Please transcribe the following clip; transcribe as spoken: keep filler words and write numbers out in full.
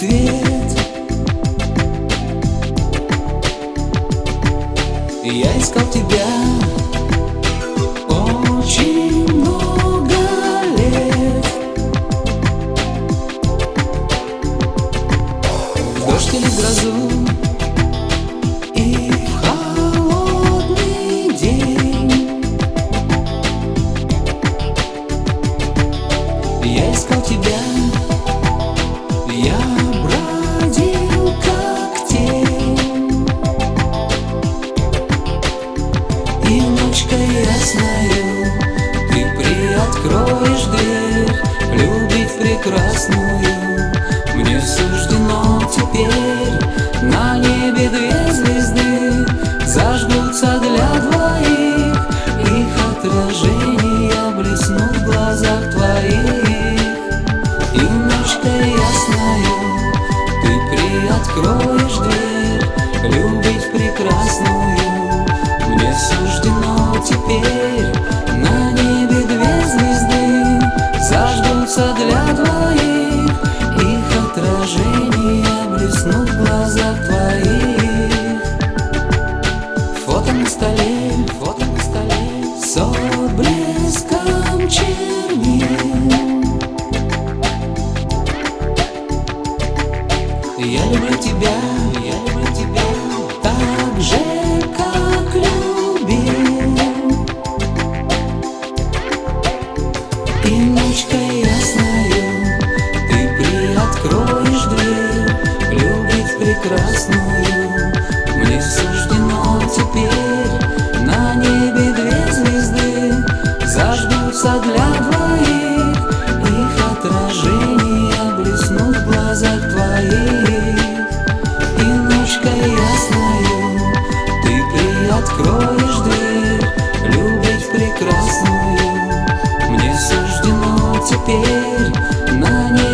свет. Я искал тебя очень много лет. В дождь или грозу и в холодный день я искал тебя. Я бродил как тень, и ночка ясная ты приоткроешь дверь. Любить прекрасную мне суждено теперь. На небе две звезды зажгутся для двоих, их отражения блеснут в глазах твоих. И ночка ясная ты приоткроешь дверь. Любить прекрасную мне суждено теперь. На небе две звезды зажгутся для двоих, их отражения блеснут в глазах твоих. Фото на столе, фото на столе с отблеском чернил. Я люблю тебя, я люблю тебя так же, как любил. И ночка ясная ты приоткроешь дверь. Любить прекрасную мне суждено теперь. На небе две звезды зажгутся для двоих, их отражения блеснут в глазах твоих. И ночка ясная ты приоткроешь дверь. Любить прекрасную мне суждено теперь. На небе